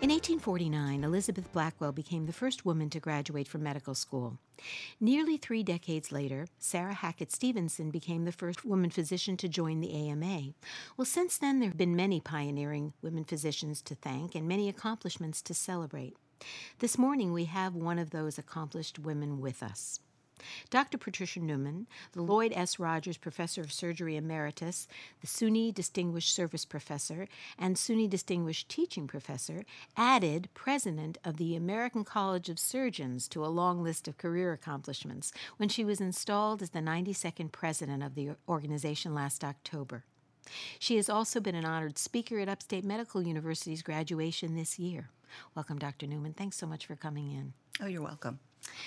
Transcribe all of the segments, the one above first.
In 1849, Elizabeth Blackwell became the first woman to graduate from medical school. Nearly 3 decades later, Sarah Hackett Stevenson became the first woman physician to join the AMA. Well, since then, there have been many pioneering women physicians to thank and many accomplishments to celebrate. This morning, we have one of those accomplished women with us. Dr. Patricia Newman, the Lloyd S. Rogers Professor of Surgery Emeritus, the SUNY Distinguished Service Professor, and SUNY Distinguished Teaching Professor, added President of the American College of Surgeons to a long list of career accomplishments when she was installed as the 92nd President of the organization last October. She has also been an honored speaker at Upstate Medical University's graduation this year. Welcome, Dr. Newman. Thanks so much for coming in. Oh, you're welcome.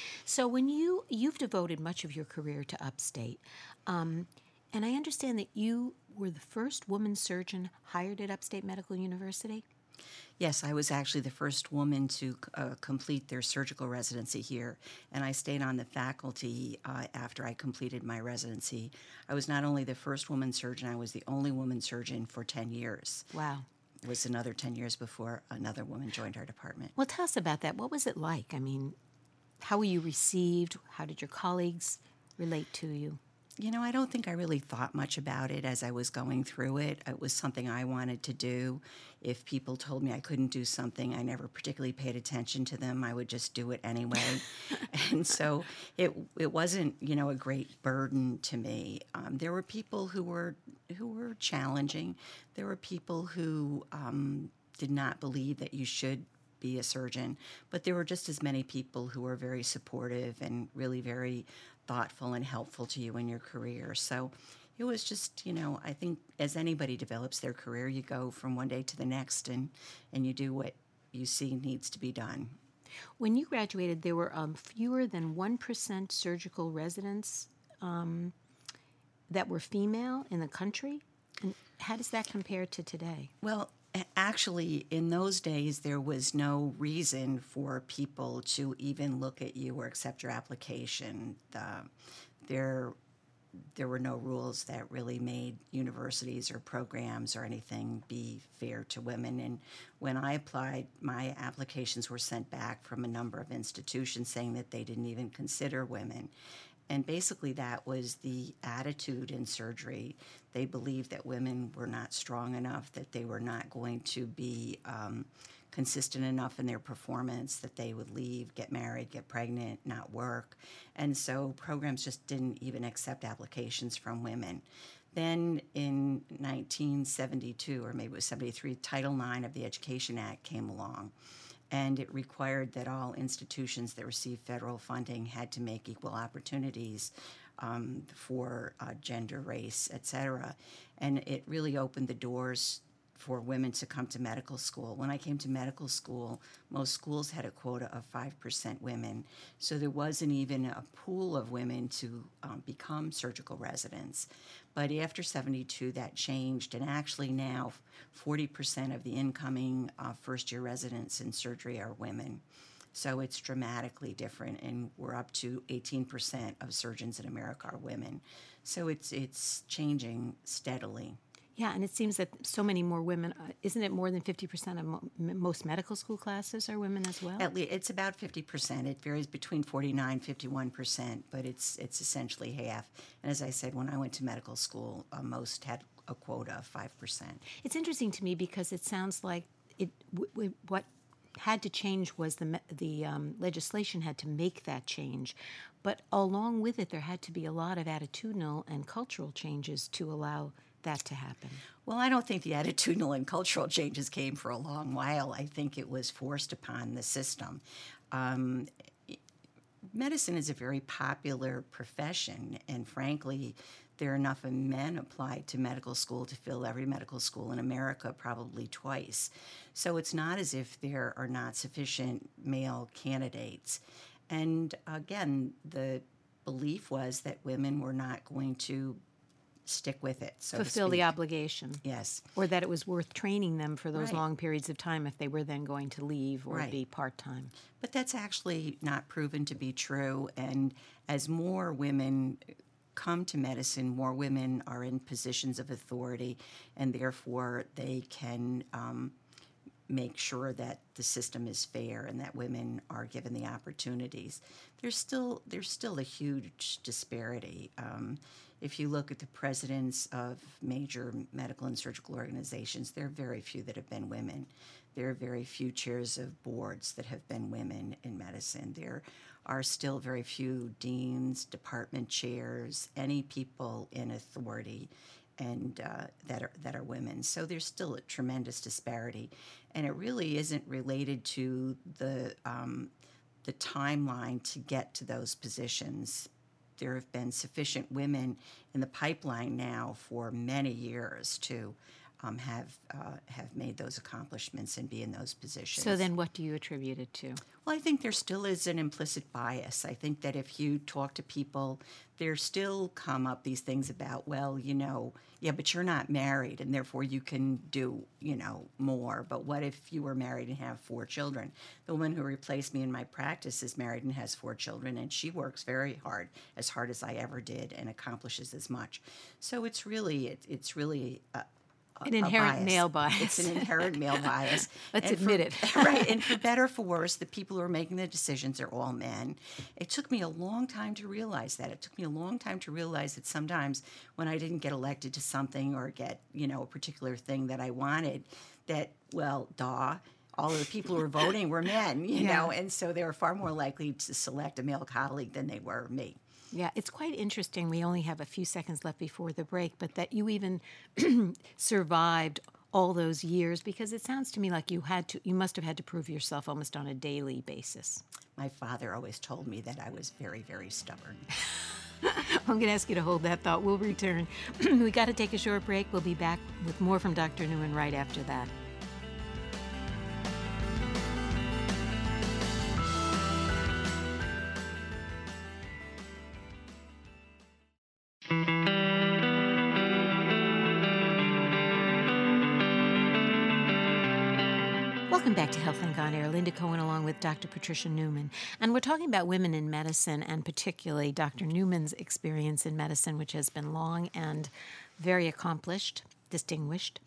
So when you've devoted much of your career to Upstate, and I understand that you were the first woman surgeon hired at Upstate Medical University? Yes, I was actually the first woman to complete their surgical residency here, and I stayed on the faculty after I completed my residency. I was not only the first woman surgeon, I was the only woman surgeon for 10 years. Wow. It was another 10 years before another woman joined our department. Well, tell us about that. What was it like? I mean, how were you received? How did your colleagues relate to you? You know, I don't think I really thought much about it as I was going through it. It was something I wanted to do. If people told me I couldn't do something, I never particularly paid attention to them. I would just do it anyway. And so it wasn't, a great burden to me. There were people who were challenging. There were people who did not believe that you should be a surgeon, but there were just as many people who were very supportive and really very thoughtful and helpful to you in your career. So it was just, I think as anybody develops their career, you go from one day to the next and you do what you see needs to be done. When you graduated, there were fewer than 1% surgical residents that were female in the country. And how does that compare to today? Well, actually, in those days, there was no reason for people to even look at you or accept your application. There were no rules that really made universities or programs or anything be fair to women. And when I applied, my applications were sent back from a number of institutions saying that they didn't even consider women. And basically that was the attitude in surgery. They believed that women were not strong enough, that they were not going to be consistent enough in their performance, that they would leave, get married, get pregnant, not work. And so programs just didn't even accept applications from women. Then in 1972, or maybe it was 73, Title IX of the Education Act came along. And it required that all institutions that received federal funding had to make equal opportunities for gender, race, et cetera. And it really opened the doors for women to come to medical school. When I came to medical school, most schools had a quota of 5% women. So there wasn't even a pool of women to become surgical residents. But after 72, that changed, and actually now 40% of the incoming first-year residents in surgery are women. So it's dramatically different, and we're up to 18% of surgeons in America are women. So it's changing steadily. Yeah, and it seems that so many more women, isn't it more than 50% of most medical school classes are women as well? At least it's about 50%. It varies between 49 51%, but it's essentially half. And as I said, when I went to medical school, most had a quota of 5%. It's interesting to me because it sounds like what had to change was the legislation had to make that change. But along with it, there had to be a lot of attitudinal and cultural changes to allow that to happen. Well, I don't think the attitudinal and cultural changes came for a long while. I think it was forced upon the system. Medicine is a very popular profession, and frankly, there are enough men applied to medical school to fill every medical school in America probably twice. So it's not as if there are not sufficient male candidates. And again, the belief was that women were not going to stick with it, so fulfill the obligation. Yes. Or that it was worth training them for those Right. long periods of time if they were then going to leave or Right. be part-time. But that's actually not proven to be true, and as more women come to medicine, more women are in positions of authority, and therefore they can make sure that the system is fair and that women are given the opportunities. There's still a huge disparity. If you look at the presidents of major medical and surgical organizations, there are very few that have been women. There are very few chairs of boards that have been women in medicine. There are still very few deans, department chairs, any people in authority, and that are women. So there's still a tremendous disparity, and it really isn't related to the timeline to get to those positions. There have been sufficient women in the pipeline now for many years to have made those accomplishments and be in those positions. So then what do you attribute it to? Well, I think there still is an implicit bias. I think that if you talk to people, there still come up these things about, well, yeah, but you're not married, and therefore you can do, more. But what if you were married and have 4 children? The woman who replaced me in my practice is married and has 4 children, and she works very hard as I ever did, and accomplishes as much. So it's really An inherent bias. male bias. It's an inherent male bias. Let's admit it. Right, and for better or for worse, the people who are making the decisions are all men. It took me a long time to realize that. It took me a long time to realize that sometimes when I didn't get elected to something or get, a particular thing that I wanted, that, well, all of the people who were voting were men, and so they were far more likely to select a male colleague than they were me. Yeah, it's quite interesting. We only have a few seconds left before the break, but that you even survived all those years, because it sounds to me like you must have had to prove yourself almost on a daily basis. My father always told me that I was very, very stubborn. I'm going to ask you to hold that thought. We'll return. We got to take a short break. We'll be back with more from Dr. Newman right after that. Welcome back to HealthLink On Air. Linda Cohen along with Dr. Patricia Newman. And we're talking about women in medicine, and particularly Dr. Newman's experience in medicine, which has been long and very accomplished, distinguished.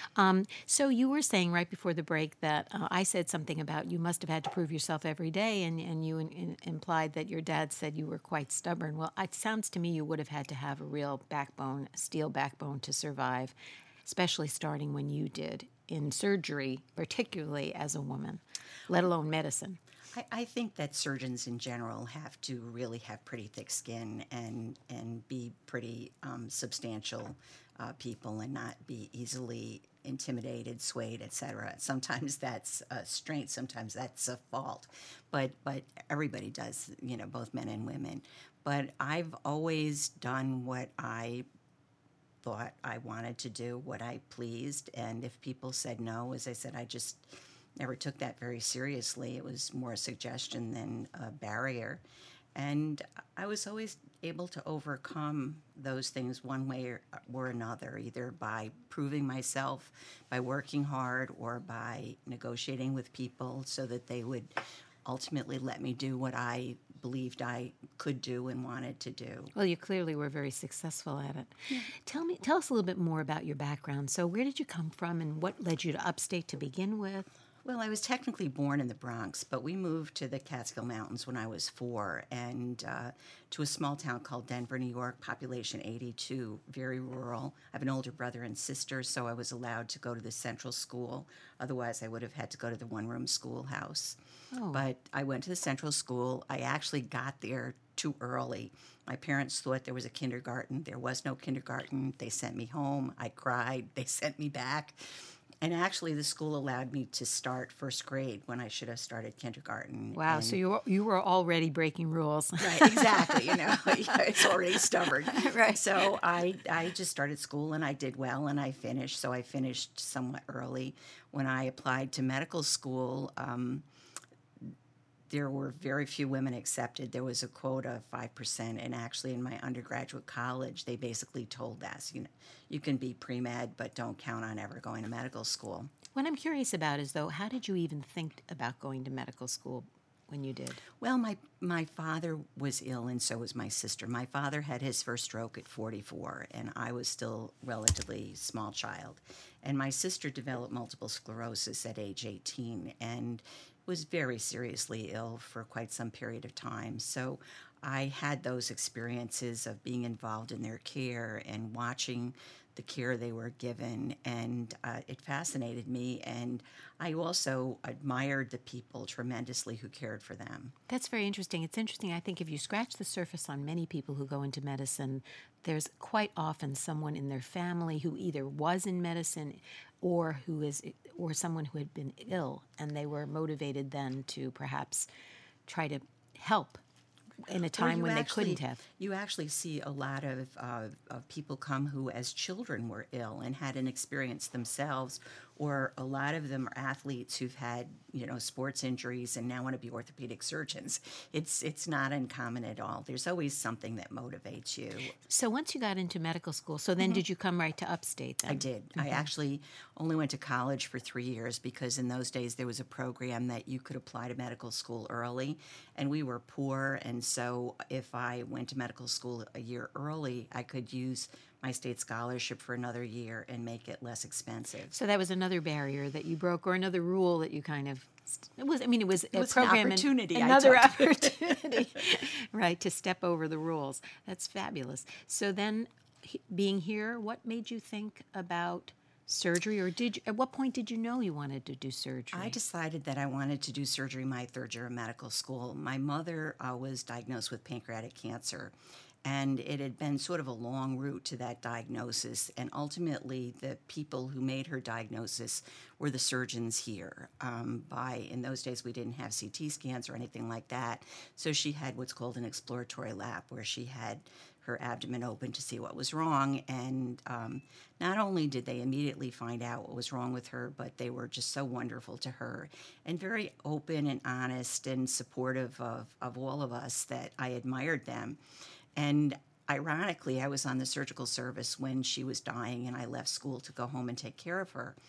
So you were saying right before the break that I said something about you must have had to prove yourself every day, and you implied that your dad said you were quite stubborn. Well, it sounds to me you would have had to have a real backbone, a steel backbone to survive, especially starting when you did in surgery, particularly as a woman, let alone medicine. I think that surgeons in general have to really have pretty thick skin and be pretty substantial people and not be easily intimidated, swayed, etc. Sometimes that's a strength, sometimes that's a fault, but everybody does, both men and women. But I've always done what I thought I wanted to do, what I pleased, and if people said no, as I said, I just never took that very seriously. It was more a suggestion than a barrier, and I was always able to overcome those things one way or another, either by proving myself, by working hard, or by negotiating with people so that they would ultimately let me do what I believed I could do and wanted to do. Well, you clearly were very successful at it. Yeah. Tell us a little bit more about your background. So where did you come from, and what led you to upstate to begin with? Well, I was technically born in the Bronx, but we moved to the Catskill Mountains when I was 4, and to a small town called Denver, New York, population 82, very rural. I have an older brother and sister, so I was allowed to go to the central school. Otherwise, I would have had to go to the one-room schoolhouse. Oh. But I went to the central school. I actually got there too early. My parents thought there was a kindergarten. There was no kindergarten. They sent me home. I cried. They sent me back. And actually, the school allowed me to start first grade when I should have started kindergarten. Wow, so you were already breaking rules. Right, exactly. It's already stubborn. Right. So I just started school, and I did well, and I finished. So I finished somewhat early. When I applied to medical school, there were very few women accepted. There was a quota of 5%, and actually in my undergraduate college, they basically told us, you can be pre-med, but don't count on ever going to medical school. What I'm curious about is, though, how did you even think about going to medical school when you did? Well, my father was ill, and so was my sister. My father had his first stroke at 44, and I was still relatively small child. And my sister developed multiple sclerosis at age 18 and was very seriously ill for quite some period of time. So I had those experiences of being involved in their care and watching the care they were given, and it fascinated me. And I also admired the people tremendously who cared for them. That's very interesting. It's interesting. I think if you scratch the surface on many people who go into medicine, there's quite often someone in their family who either was in medicine or or someone who had been ill, and they were motivated then to perhaps try to help in a time when they couldn't have. You actually see a lot of people come who, as children, were ill and had an experience themselves, or a lot of them are athletes who've had, sports injuries and now want to be orthopedic surgeons. It's not uncommon at all. There's always something that motivates you. So once you got into medical school, so then did you come right to upstate then? I did. I actually only went to college for 3 years because in those days there was a program that you could apply to medical school early, and we were poor, and so if I went to medical school a year early, I could use my state scholarship for another year and make it less expensive. So that was another barrier that you broke, or another rule that you kind of. It was a program, an opportunity. Another opportunity, right, to step over the rules. That's fabulous. So then, being here, what made you think about surgery, or at what point did you know you wanted to do surgery? I decided that I wanted to do surgery my third year of medical school. My mother was diagnosed with pancreatic cancer, and it had been sort of a long route to that diagnosis. And ultimately, the people who made her diagnosis were the surgeons here. In those days, we didn't have CT scans or anything like that. So she had what's called an exploratory lap, where she had her abdomen open to see what was wrong. And not only did they immediately find out what was wrong with her, but they were just so wonderful to her and very open and honest and supportive of all of us that I admired them. And ironically, I was on the surgical service when she was dying, and I left school to go home and take care of her.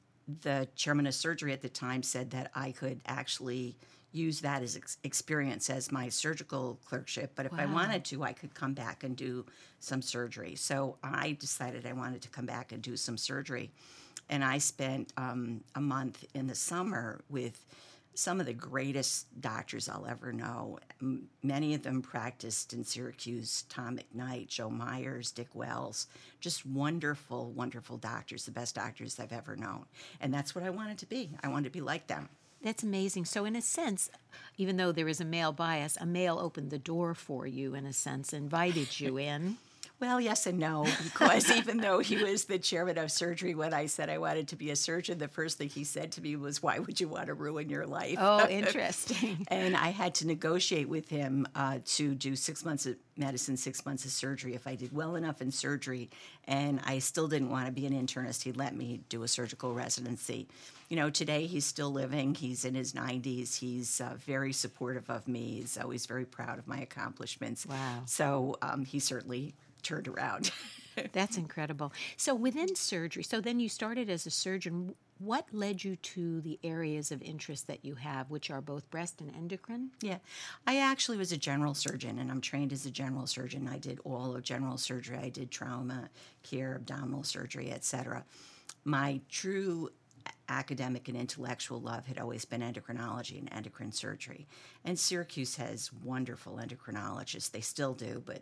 The chairman of surgery at the time said that I could actually use that as experience as my surgical clerkship, but if I wanted to, I could come back and do some surgery. So I decided I wanted to come back and do some surgery. And I spent a month in the summer with some of the greatest doctors I'll ever know. Many of them practiced in Syracuse: Tom McKnight, Joe Myers, Dick Wells. Just wonderful, wonderful doctors, the best doctors I've ever known. And that's what I wanted to be. I wanted to be like them. That's amazing. So in a sense, even though there is a male bias, a male opened the door for you, in a sense, invited you in. Well, yes and no, because even though he was the chairman of surgery, when I said I wanted to be a surgeon, the first thing he said to me was, "Why would you want to ruin your life?" Oh, interesting. And I had to negotiate with him to do 6 months of medicine, 6 months of surgery. If I did well enough in surgery and I still didn't want to be an internist, he'd let me do a surgical residency. Today he's still living. He's in his 90s. He's very supportive of me. He's always very proud of my accomplishments. Wow. So he certainly turned around. That's incredible. So within surgery, so then you started as a surgeon. What led you to the areas of interest that you have, which are both breast and endocrine? Yeah, I actually was a general surgeon, and I'm trained as a general surgeon. I did all of general surgery. I did trauma care, abdominal surgery, etc. My true academic and intellectual love had always been endocrinology and endocrine surgery. And Syracuse has wonderful endocrinologists. They still do, but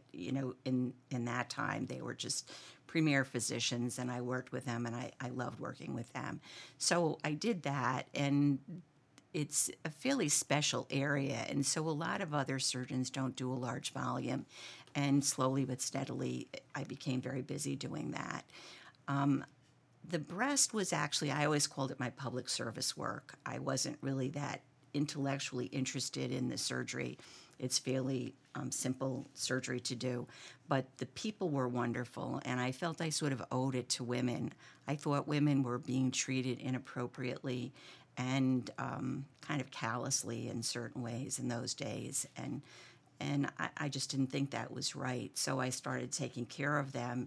in that time they were just premier physicians, and I worked with them, and I loved working with them. So I did that, and it's a fairly special area, and so a lot of other surgeons don't do a large volume, and slowly but steadily I became very busy doing that. The breast was actually, I always called it my public service work. I wasn't really that intellectually interested in the surgery. It's fairly simple surgery to do, but the people were wonderful, and I felt I sort of owed it to women. I thought women were being treated inappropriately and kind of callously in certain ways in those days, and I just didn't think that was right. So I started taking care of them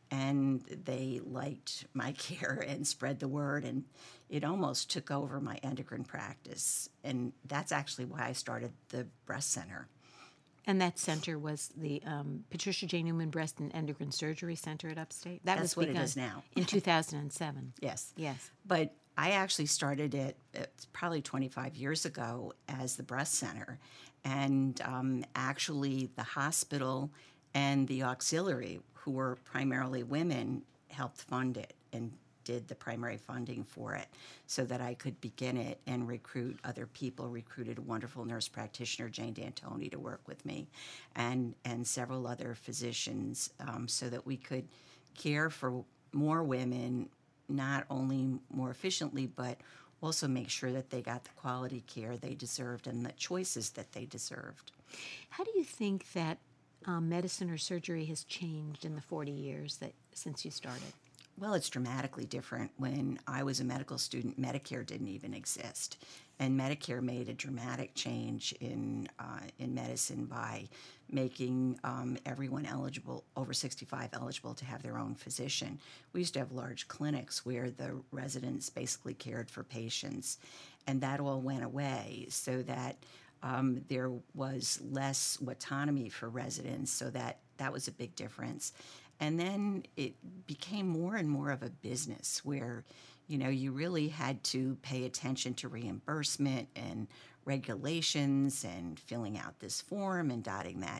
and they liked my care and spread the word, and it almost took over my endocrine practice. And that's actually why I started the breast center. And that center was the Patricia J. Newman Breast and Endocrine Surgery Center at Upstate? That's was what begun it is now. in 2007. Yes. Yes. But I actually started it probably 25 years ago as the breast center. And actually, the hospital and the auxiliary, who were primarily women, helped fund it and did the primary funding for it so that I could begin it and recruit other people. Recruited a wonderful nurse practitioner, Jane D'Antoni, to work with me, and several other physicians, so that we could care for more women, not only more efficiently, but also make sure that they got the quality care they deserved and the choices that they deserved. How do you think that medicine or surgery has changed in the 40 years since you started? Well, it's dramatically different. When I was a medical student, Medicare didn't even exist, and Medicare made a dramatic change in medicine by making everyone eligible, over 65, eligible to have their own physician. We used to have large clinics where the residents basically cared for patients, and that all went away, so that there was less autonomy for residents, so that was a big difference. And then it became more and more of a business where, you really had to pay attention to reimbursement and regulations and filling out this form and dotting that,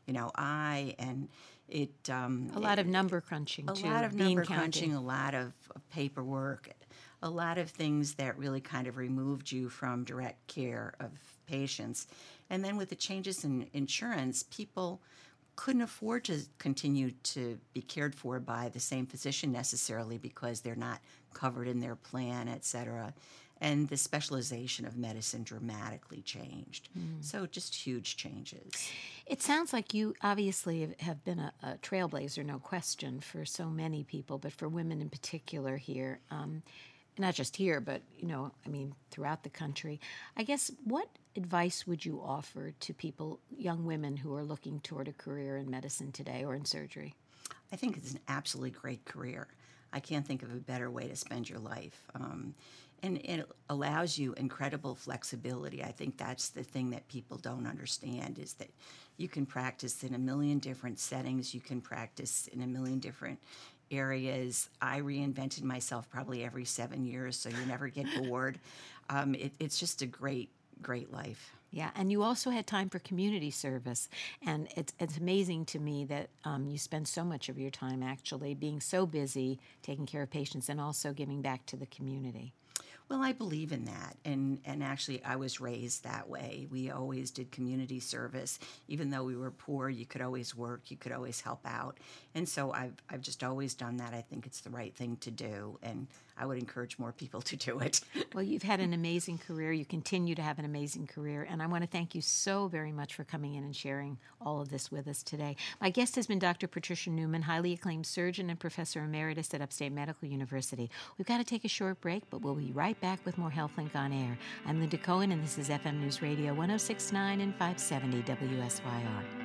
I, and it... a lot of number crunching, too. A lot of number crunching, a lot of paperwork, a lot of things that really kind of removed you from direct care of patients. And then with the changes in insurance, people couldn't afford to continue to be cared for by the same physician necessarily because they're not covered in their plan, et cetera. And the specialization of medicine dramatically changed. So just huge changes. It sounds like you obviously have been a trailblazer, no question, for so many people, but for women in particular here. Not just here, but, throughout the country. I guess, what advice would you offer to people, young women who are looking toward a career in medicine today or in surgery? I think it's an absolutely great career. I can't think of a better way to spend your life. And it allows you incredible flexibility. I think that's the thing that people don't understand, is that you can practice in a million different settings. You can practice in a million different areas. I reinvented myself probably every 7 years, so you never get bored. It's just a great life. Yeah, and you also had time for community service, and it's amazing to me that you spend so much of your time actually being so busy taking care of patients and also giving back to the community. Well, I believe in that, and actually I was raised that way. We always did community service. Even though we were poor, you could always work, you could always help out. And so I've just always done that. I think it's the right thing to do, and I would encourage more people to do it. Well, you've had an amazing career. You continue to have an amazing career, and I want to thank you so very much for coming in and sharing all of this with us today. My guest has been Dr. Patricia Newman, highly acclaimed surgeon and professor emeritus at Upstate Medical University. We've got to take a short break, but we'll be right back with more HealthLink on Air. I'm Linda Cohen, and this is FM News Radio 106.9 and 570 WSYR.